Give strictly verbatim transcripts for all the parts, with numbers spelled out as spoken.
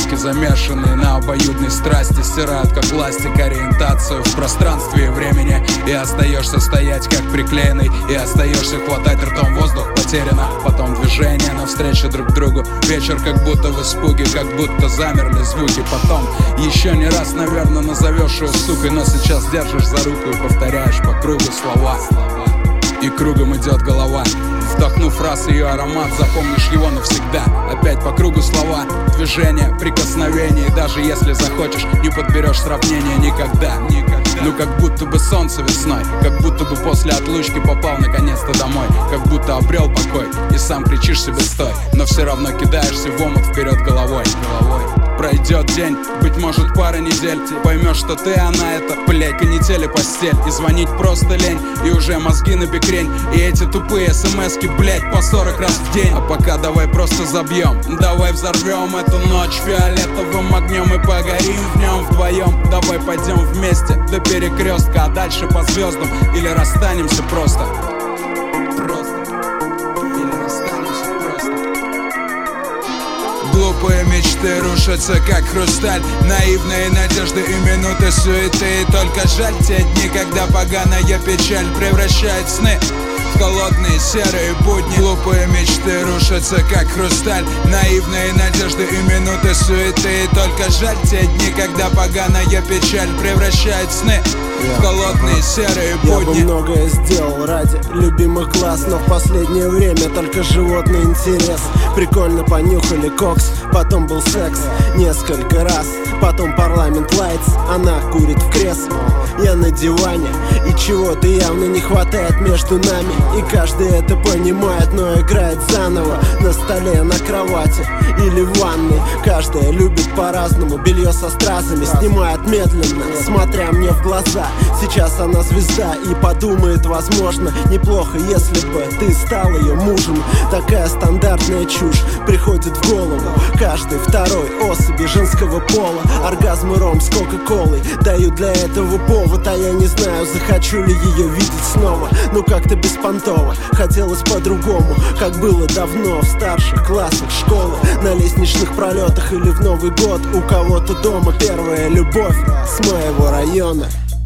Мозги, замешанные на обоюдной страсти, стирают как ластик ориентацию в пространстве и времени. И остаешься стоять как приклеенный, и остаешься хватать ртом воздух, потеряно. Потом движение навстречу друг другу. Вечер как будто в испуге, как будто замерли звуки. Потом еще не раз, наверное, назовешь ее сукой, но сейчас держишь за руку и повторяешь по кругу слова. И кругом идет голова. Вдохнув раз ее аромат, запомнишь его навсегда. Опять по кругу слова, движения, прикосновения. И даже если захочешь, не подберешь сравнения никогда, никогда. Ну как будто бы солнце весной, как будто бы после отлучки попал наконец-то домой, как будто обрел покой и сам кричишь себе стой, но все равно кидаешься в омут вперед головой, головой. Пройдет день, быть может пара недель, поймешь, что ты, она это, блядь, канители постель. И звонить просто лень, и уже мозги на бекрень. И эти тупые смски, блядь, по сорок раз в день. А пока давай просто забьем, давай взорвем эту ночь фиолетовым огнем и погорим в нем вдвоем. Давай пойдем вместе до перекрестка, а дальше по звездам. Или расстанемся просто. Глупые мечты рушатся как хрусталь, наивные надежды и минуты суеты. И только жаль те дни, когда поганая печаль превращает сны в холодные серые будни. Глупые мечты рушатся как хрусталь, наивные надежды и минуты суеты. И только жаль те дни, когда поганая печаль превращает сны в холодные серые будни. Я бы многое сделал ради любимых глаз, но в последнее время только животный интерес. Прикольно понюхали кокс, потом был секс несколько раз, потом парламент лайтс, она курит в кресле, я на диване, и чего-то явно не хватает между нами. И каждый это понимает, но играет заново на столе, на кровати или в ванной. Каждая любит по-разному, белье со стразами снимает медленно, смотря мне в глаза. Сейчас она звезда и подумает, возможно, неплохо, если бы ты стал ее мужем. Такая стандартная чушь приходит в голову каждой второй особи женского пола. Оргазм и ром с кока-колой дают для этого повод, а я не знаю, захочу ли ее видеть снова. Ну как-то беспонтово, хотелось по-другому, как было давно в старших классах школы, на лестничных пролетах или в Новый год у кого-то дома. Первая любовь с моего района.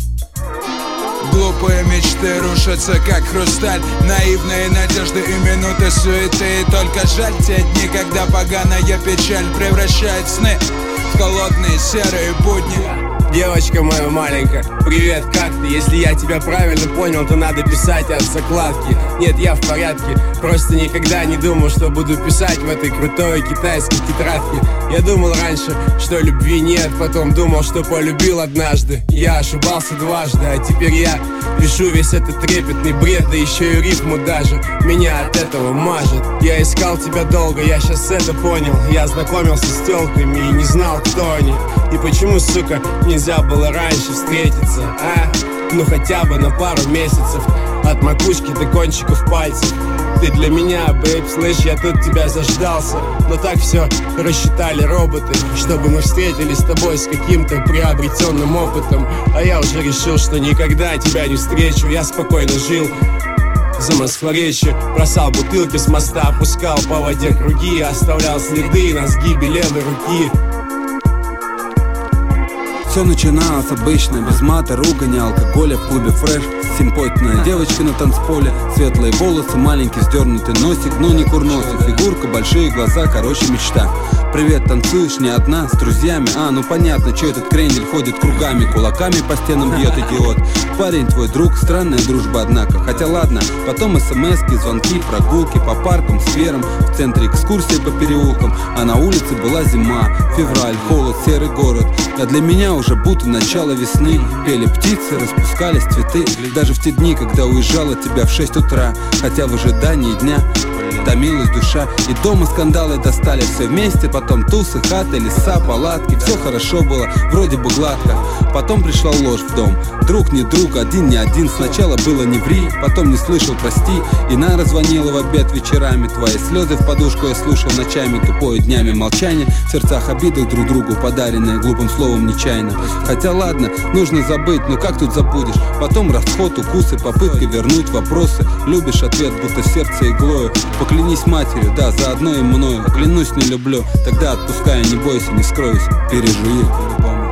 Глупые мечты рушатся как хрусталь, наивные надежды и минуты суеты. И только жаль те дни, когда поганая печаль превращает сны в холодные серые будни. Девочка моя маленькая, привет, как ты? Если я тебя правильно понял, то надо писать от закладки. Нет, я в порядке, просто никогда не думал, что буду писать в этой крутой китайской тетрадке. Я думал раньше, что любви нет, потом думал, что полюбил однажды. Я ошибался дважды, а теперь я пишу весь этот трепетный бред, да еще и рифму даже. Меня от этого мажет. Я искал тебя долго, я сейчас это понял. Я знакомился с тёлками и не знал, кто они. И почему, сука, нельзя было раньше встретиться, а? Ну хотя бы на пару месяцев, от макушки до кончиков пальцев. Ты для меня, бэйб, слышь, я тут тебя заждался. Но так все рассчитали роботы, чтобы мы встретились с тобой с каким-то приобретенным опытом. А я уже решил, что никогда тебя не встречу. Я спокойно жил за Москворечье, бросал бутылки с моста, опускал по воде круги, оставлял следы на сгибе левой руки. Все начиналось обычно, без мата, ругани, алкоголя в клубе фреш. Симпотная девочка на танцполе, светлые волосы, маленький сдернутый носик, но не курносик, фигурка, большие глаза, короче мечта. Привет, танцуешь не одна, с друзьями? А, ну понятно, что этот крендель ходит кругами, кулаками по стенам бьет, идиот. Парень твой друг, странная дружба, однако. Хотя ладно, потом смски, звонки, прогулки по паркам, скверам, в центре экскурсии по переулкам. А на улице была зима, февраль, холод, серый город. А для меня уже будто начало весны. Пели птицы, распускались цветы. Даже в те дни, когда уезжал от тебя в шесть утра. Хотя в ожидании дня томилась душа. И дома скандалы достали все вместе. Потом тусы, хаты, леса, палатки. Все хорошо было, вроде бы гладко. Потом пришла ложь в дом. Друг не друг, один не один. Сначала было не ври, потом не слышал прости. И Нара звонила в обед вечерами. Твои слезы в подушку я слушал ночами. Тупое днями молчание, в сердцах обиды друг другу подаренные глупым словом нечаянно. Хотя ладно, нужно забыть, но как тут забудешь? Потом расход, укусы, попытка вернуть вопросы. Любишь ответ, будто сердце иглою. Поклянись матерью, да, заодно и мною. Клянусь, не люблю, тогда отпускаю, не бойся, не скроюсь, пережуй по-любому.